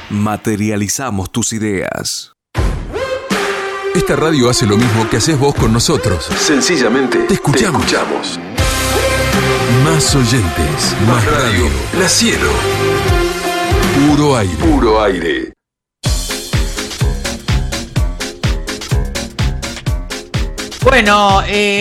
Materializamos tus ideas. Esta radio hace lo mismo que haces vos con nosotros. Sencillamente, te escuchamos. Más oyentes, más radio. La Cielo. Puro aire. Puro aire. Bueno,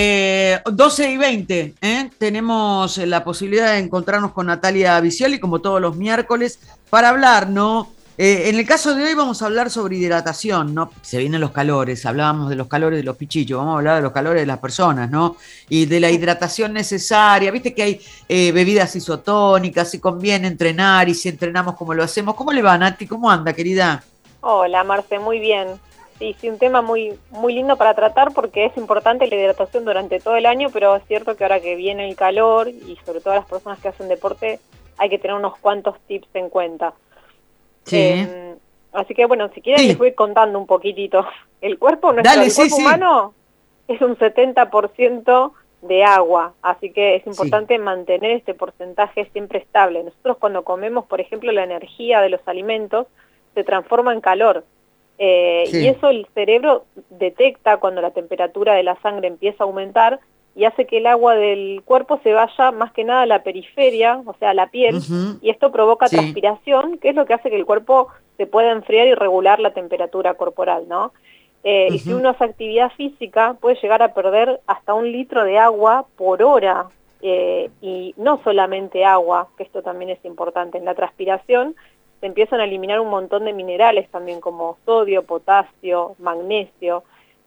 12:20, tenemos la posibilidad de encontrarnos con Natalia Vicioli, como todos los miércoles, para hablar, ¿no? En el caso de hoy vamos a hablar sobre hidratación, ¿no? Se vienen los calores, hablábamos de los calores de los pichillos, vamos a hablar de los calores de las personas, ¿no? Y de la hidratación necesaria, viste que hay bebidas isotónicas, si conviene entrenar y si entrenamos como lo hacemos. ¿Cómo le va, Nati? ¿Cómo anda, querida? Hola, Marce, muy bien. Sí, un tema muy lindo para tratar porque es importante la hidratación durante todo el año, pero es cierto que ahora que viene el calor y sobre todo las personas que hacen deporte hay que tener unos cuantos tips en cuenta. Sí. Así que bueno, si quieren les voy contando un poquitito. El cuerpo humano es un 70% de agua, así que es importante mantener este porcentaje siempre estable. Nosotros cuando comemos, por ejemplo, la energía de los alimentos se transforma en calor. Y eso el cerebro detecta cuando la temperatura de la sangre empieza a aumentar y hace que el agua del cuerpo se vaya más que nada a la periferia, o sea, a la piel, y esto provoca transpiración, que es lo que hace que el cuerpo se pueda enfriar y regular la temperatura corporal, ¿no? Y si uno hace actividad física, puede llegar a perder hasta 1 litro de agua por hora, y no solamente agua, que esto también es importante. En la transpiración se empiezan a eliminar un montón de minerales también, como sodio, potasio, magnesio,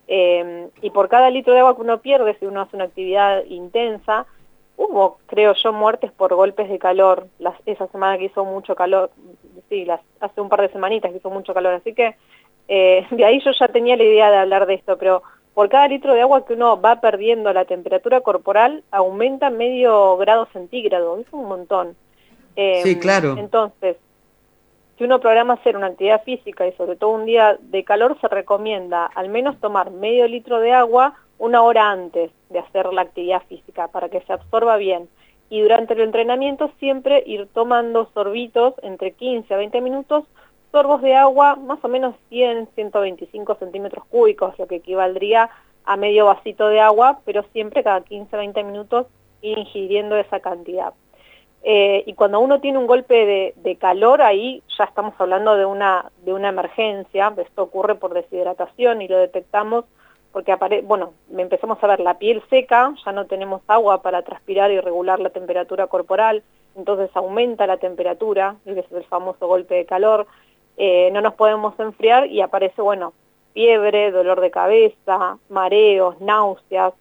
y por cada litro de agua que uno pierde, si uno hace una actividad intensa, hubo, creo yo, muertes por golpes de calor, esa semana que hizo mucho calor, hace un par de semanitas que hizo mucho calor, así que de ahí yo ya tenía la idea de hablar de esto, pero por cada litro de agua que uno va perdiendo la temperatura corporal, aumenta medio grado centígrado, es un montón. Sí, claro. Entonces, si uno programa hacer una actividad física y sobre todo un día de calor, se recomienda al menos tomar medio litro de agua 1 hora antes de hacer la actividad física para que se absorba bien. Y durante el entrenamiento siempre ir tomando sorbitos entre 15 a 20 minutos, sorbos de agua más o menos 100-125 centímetros cúbicos, lo que equivaldría a medio vasito de agua, pero siempre cada 15 a 20 minutos ir ingiriendo esa cantidad. Y cuando uno tiene un golpe de calor, ahí ya estamos hablando de una emergencia. Esto ocurre por deshidratación y lo detectamos porque empezamos a ver la piel seca, ya no tenemos agua para transpirar y regular la temperatura corporal, entonces aumenta la temperatura, ese es el famoso golpe de calor, no nos podemos enfriar y aparece, fiebre, dolor de cabeza, mareos, náuseas.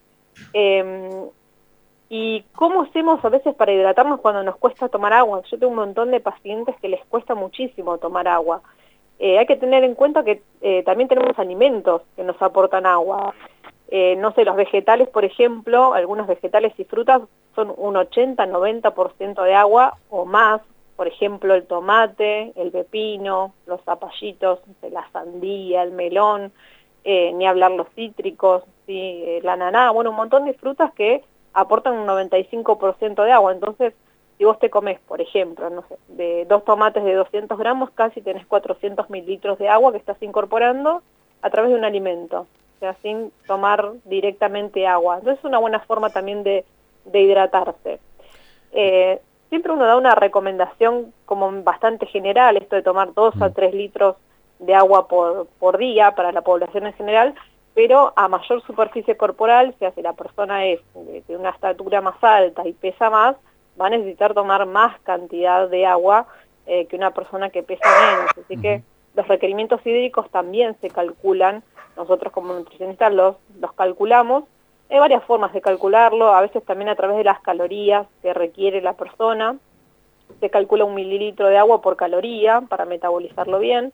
¿Y cómo hacemos a veces para hidratarnos cuando nos cuesta tomar agua? Yo tengo un montón de pacientes que les cuesta muchísimo tomar agua. Hay que tener en cuenta que también tenemos alimentos que nos aportan agua. Los vegetales, por ejemplo, algunos vegetales y frutas son un 80-90% de agua o más. Por ejemplo, el tomate, el pepino, los zapallitos, la sandía, el melón, ni hablar los cítricos, la ananá, un montón de frutas que aportan un 95% de agua. Entonces, si vos te comes, por ejemplo, de 2 tomates de 200 gramos, casi tenés 400 mililitros de agua que estás incorporando a través de un alimento, o sea, sin tomar directamente agua. Entonces, es una buena forma también de hidratarse. Siempre uno da una recomendación como bastante general, esto de tomar 2 a 3 litros de agua por día para la población en general, pero a mayor superficie corporal, si la persona es de una estatura más alta y pesa más, va a necesitar tomar más cantidad de agua que una persona que pesa menos. Así que los requerimientos hídricos también se calculan, nosotros como nutricionistas los calculamos. Hay varias formas de calcularlo, a veces también a través de las calorías que requiere la persona. Se calcula 1 mililitro de agua por caloría para metabolizarlo bien.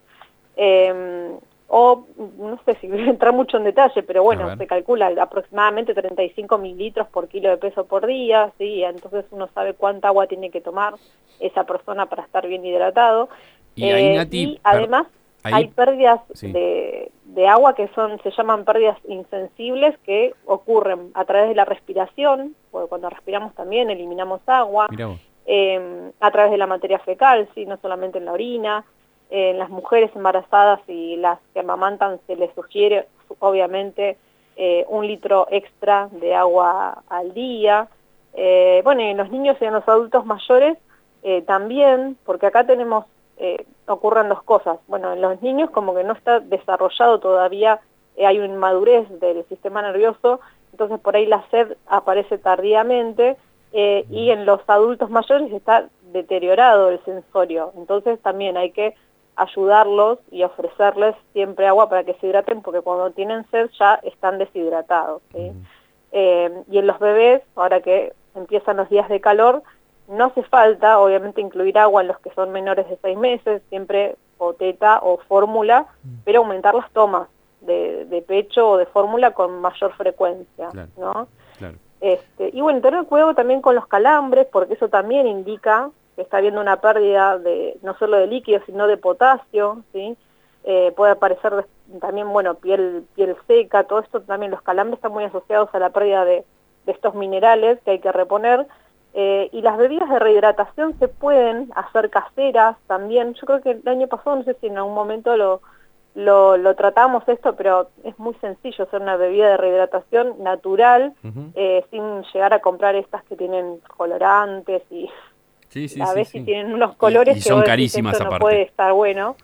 O no sé si voy a entrar mucho en detalle, pero se calcula aproximadamente 35 mililitros por kilo de peso por día, entonces uno sabe cuánta agua tiene que tomar esa persona para estar bien hidratado. Y ahí, Nati, además hay pérdidas de agua que se llaman pérdidas insensibles, que ocurren a través de la respiración, porque cuando respiramos también eliminamos agua, a través de la materia fecal, no solamente en la orina. En las mujeres embarazadas y las que amamantan se les sugiere, obviamente, 1 litro extra de agua al día. Bueno, y en los niños y en los adultos mayores también, porque acá tenemos, ocurren 2 cosas. Bueno, en los niños como que no está desarrollado todavía, hay una inmadurez del sistema nervioso, entonces por ahí la sed aparece tardíamente, y en los adultos mayores está deteriorado el sensorio, entonces también hay que ayudarlos y ofrecerles siempre agua para que se hidraten, porque cuando tienen sed ya están deshidratados, ¿sí? Y en los bebés, ahora que empiezan los días de calor, no hace falta, obviamente, incluir agua en los que son menores de 6 meses, siempre o teta o fórmula, pero aumentar las tomas de pecho o de fórmula con mayor frecuencia, claro, ¿no? Claro. Y bueno, tener cuidado también con los calambres, porque eso también indica que está habiendo una pérdida de no solo de líquido, sino de potasio, ¿sí? Puede aparecer también, bueno, piel seca, todo esto también, los calambres están muy asociados a la pérdida de estos minerales que hay que reponer, y las bebidas de rehidratación se pueden hacer caseras también. Yo creo que el año pasado, no sé si en algún momento lo tratamos esto, pero es muy sencillo hacer una bebida de rehidratación natural, sin llegar a comprar estas que tienen colorantes y a veces tienen unos colores y que son vos decís, carísimas esto no aparte. puede estar bueno.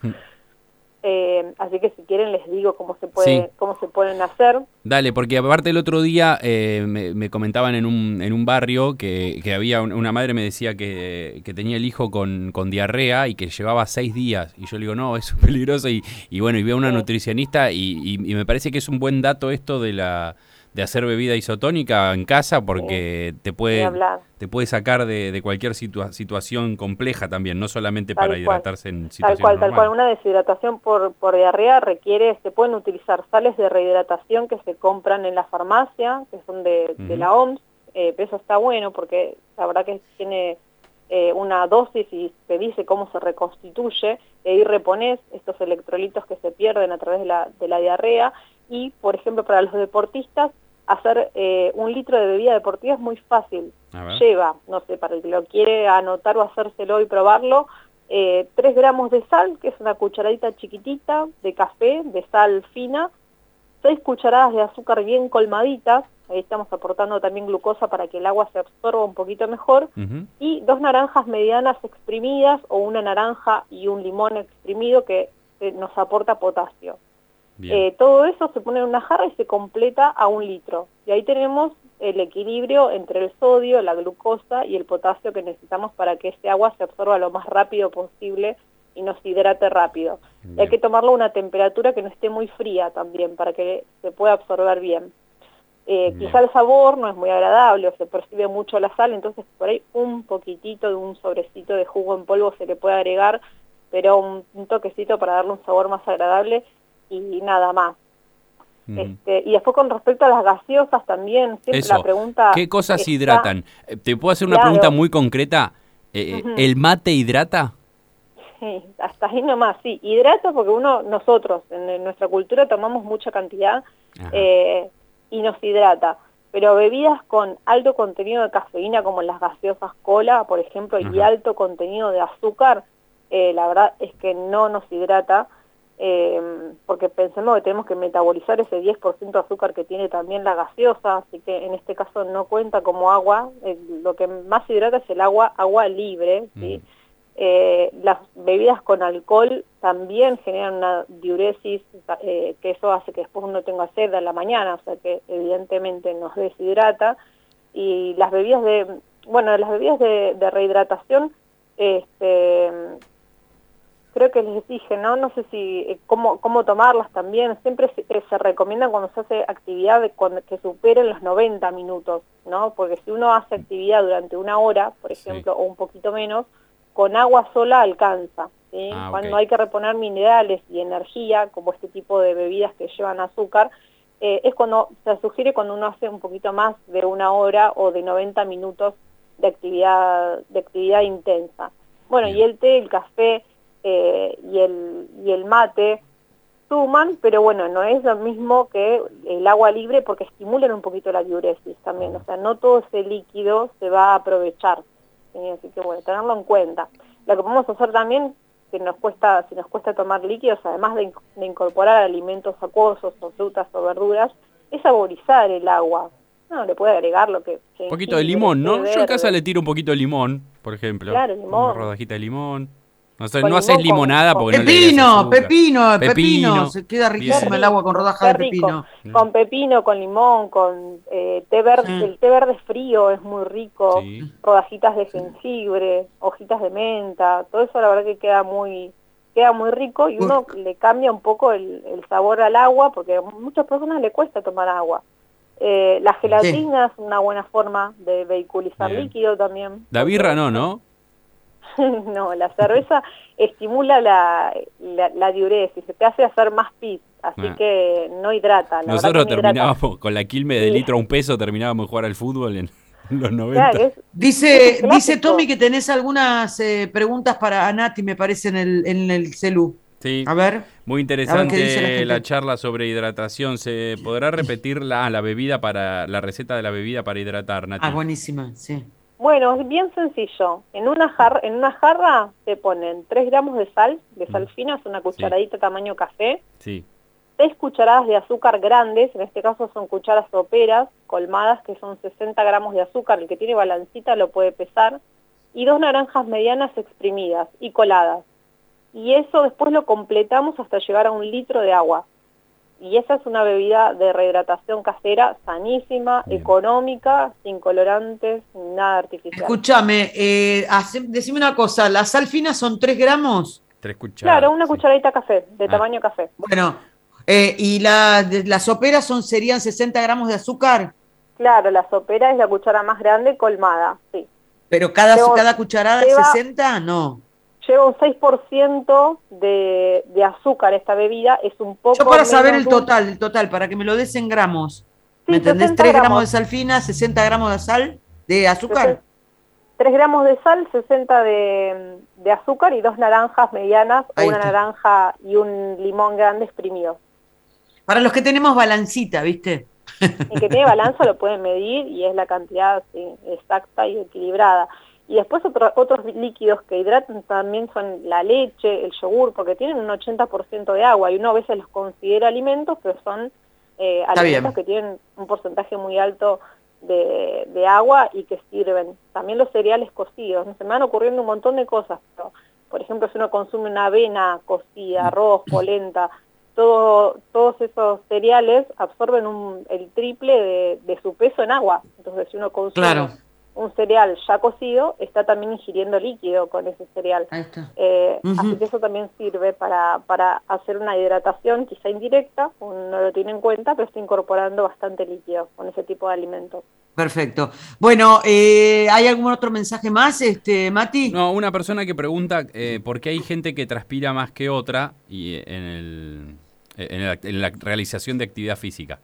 Así que si quieren les digo cómo se pueden hacer. Dale, porque aparte el otro día me comentaban en un barrio que había una madre me decía que tenía el hijo con diarrea y que llevaba 6 días. Y yo le digo, no, eso es peligroso. Y bueno, y veo a una nutricionista y me parece que es un buen dato esto de hacer bebida isotónica en casa, porque te puede sacar de cualquier situación compleja también, no solamente para hidratarse en situaciones normales. Tal cual. Una deshidratación por diarrea se pueden utilizar sales de rehidratación que se compran en la farmacia, que son de la OMS, pero eso está bueno porque la verdad que tiene una dosis y te dice cómo se reconstituye, y ahí repones estos electrolitos que se pierden a través de la diarrea. Y, por ejemplo, para los deportistas, hacer 1 litro de bebida deportiva es muy fácil. Lleva, no sé, para el que lo quiere anotar o hacérselo y probarlo, 3 gramos de sal, que es una cucharadita chiquitita de café, de sal fina, 6 cucharadas de azúcar bien colmaditas, ahí estamos aportando también glucosa para que el agua se absorba un poquito mejor, y 2 naranjas medianas exprimidas, o 1 naranja y un limón exprimido que nos aporta potasio. Todo eso se pone en una jarra y se completa a 1 litro. Y ahí tenemos el equilibrio entre el sodio, la glucosa y el potasio que necesitamos para que ese agua se absorba lo más rápido posible y nos hidrate rápido. Hay que tomarlo a una temperatura que no esté muy fría también, para que se pueda absorber bien. Quizá el sabor no es muy agradable o se percibe mucho la sal, entonces por ahí un poquitito de un sobrecito de jugo en polvo se le puede agregar, pero un toquecito para darle un sabor más agradable y nada más. Y después con respecto a las gaseosas también, siempre la pregunta... ¿Qué cosas hidratan? ¿Te puedo hacer una pregunta muy concreta? ¿El mate hidrata? Sí, hasta ahí nomás, sí. Hidrata porque nosotros en nuestra cultura tomamos mucha cantidad y nos hidrata. Pero bebidas con alto contenido de cafeína, como las gaseosas cola, por ejemplo, y alto contenido de azúcar, la verdad es que no nos hidrata. Porque pensemos que tenemos que metabolizar ese 10% de azúcar que tiene también la gaseosa, así que en este caso no cuenta como agua. Lo que más hidrata es el agua libre, ¿sí? Las bebidas con alcohol también generan una diuresis, que eso hace que después uno tenga sed a la mañana, o sea que evidentemente nos deshidrata. Y las bebidas de rehidratación, creo que les dije, no sé si cómo tomarlas también. Siempre se recomiendan cuando se hace actividad que superen los 90 minutos, ¿no? Porque si uno hace actividad durante 1 hora, por ejemplo, o un poquito menos, con agua sola alcanza, ¿sí? Cuando hay que reponer minerales y energía, como este tipo de bebidas que llevan azúcar, es cuando se sugiere cuando uno hace un poquito más de 1 hora o de 90 minutos de actividad intensa. Bueno, y el té, el café y el mate suman, pero bueno, no es lo mismo que el agua libre porque estimulan un poquito la diuresis también, o sea, no todo ese líquido se va a aprovechar, ¿sí? Así que bueno, tenerlo en cuenta. Lo que podemos hacer también si nos cuesta tomar líquidos, además de incorporar alimentos acuosos o frutas o verduras, es saborizar el agua. No, le puede agregar lo que... Un poquito de limón, ¿no? Yo en casa le tiro un poquito de limón, por ejemplo. Claro, limón. Una rodajita de limón. No Con haces limón, limonada porque no le Pepino, agregas azúcar. pepino. Se queda riquísima el agua con rodajas de pepino. Con pepino, con limón, con té verde. El té verde frío es muy rico. Sí. Rodajitas de jengibre, hojitas de menta. Todo eso la verdad que queda muy rico y uno le cambia un poco el sabor al agua porque a muchas personas le cuesta tomar agua. La gelatina es una buena forma de vehiculizar líquido también. La birra no. No, la cerveza estimula la diuresis, te hace hacer más pis, así que no hidrata. Nosotros terminábamos con la Quilmes de litro a $1, terminábamos de jugar al fútbol en los 90. Claro, Dice Tommy que tenés algunas preguntas para Nati, me parece, en el celu. Sí, a ver. Muy interesante la charla sobre hidratación. ¿Se podrá repetir la receta de la bebida para hidratar, Nati? Buenísima, sí. Bueno, es bien sencillo. En una jarra te ponen 3 gramos de sal fina, es una cucharadita tamaño café. Sí. 6 cucharadas de azúcar grandes, en este caso son cucharas soperas, colmadas, que son 60 gramos de azúcar. El que tiene balancita lo puede pesar. Y 2 naranjas medianas exprimidas y coladas. Y eso después lo completamos hasta llegar a 1 litro de agua. Y esa es una bebida de rehidratación casera, sanísima, económica, sin colorantes, ni nada artificial. Escúchame, decime una cosa, ¿la sal fina son 3 gramos? 3 cucharadas. Claro, una cucharadita café, de tamaño café. Bueno, ¿y la sopera serían 60 gramos de azúcar? Claro, la sopera es la cuchara más grande colmada, sí. ¿Pero cada cucharada es 60? No. Lleva un 6% de azúcar esta bebida, es un poco... Yo para saber el total, para que me lo des en gramos. ¿Me entendés? 3 gramos de sal fina, 60 gramos de azúcar. 3 gramos de sal, 60 de azúcar y 2 naranjas medianas, una naranja y un limón grande exprimido. Para los que tenemos balancita, ¿viste? El que tiene balanza lo pueden medir y es la cantidad exacta y equilibrada. Y después otros líquidos que hidratan también son la leche, el yogur, porque tienen un 80% de agua y uno a veces los considera alimentos, pero son alimentos que tienen un porcentaje muy alto de agua y que sirven. También los cereales cocidos, se me van ocurriendo un montón de cosas, pero, por ejemplo, si uno consume una avena cocida, arroz, polenta, todos esos cereales absorben el triple de su peso en agua. Entonces, si uno consume un cereal ya cocido, está también ingiriendo líquido con ese cereal. Ahí está. Así que eso también sirve para hacer una hidratación quizá indirecta, uno no lo tiene en cuenta, pero está incorporando bastante líquido con ese tipo de alimentos. Perfecto. Bueno, ¿hay algún otro mensaje más, Mati? No, una persona que pregunta por qué hay gente que transpira más que otra y en la realización de actividad física.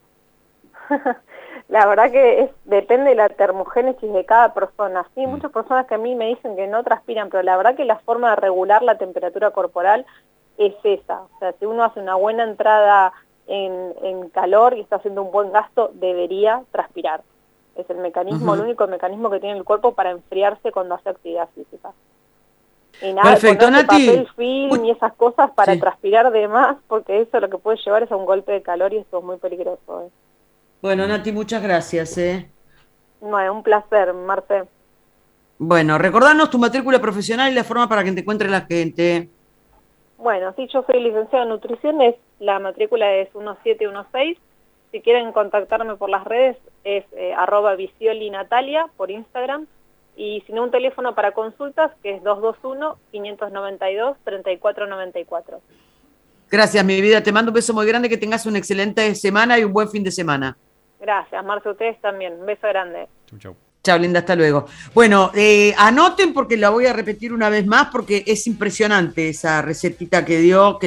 La verdad que depende de la termogénesis de cada persona. Sí, hay muchas personas que a mí me dicen que no transpiran, pero la verdad que la forma de regular la temperatura corporal es esa. O sea, si uno hace una buena entrada en calor y está haciendo un buen gasto, debería transpirar. Es el mecanismo, el único mecanismo que tiene el cuerpo para enfriarse cuando hace actividad física. Y nada, perfecto, Nati. Papel film y esas cosas para transpirar de más, porque eso lo que puede llevar es a un golpe de calor y eso es muy peligroso. Bueno, Nati, muchas gracias. No, un placer, Marce. Bueno, recordanos tu matrícula profesional y la forma para que te encuentre la gente. Bueno, sí, yo soy licenciada en nutrición, la matrícula es 1716. Si quieren contactarme por las redes es @viciolinatalia por Instagram. Y si no, un teléfono para consultas que es 221-592-3494. Gracias, mi vida. Te mando un beso muy grande, que tengas una excelente semana y un buen fin de semana. Gracias, Marce, ustedes también. Un beso grande. Chau. Chao, linda, hasta luego. Bueno, anoten porque la voy a repetir una vez más porque es impresionante esa recetita que dio.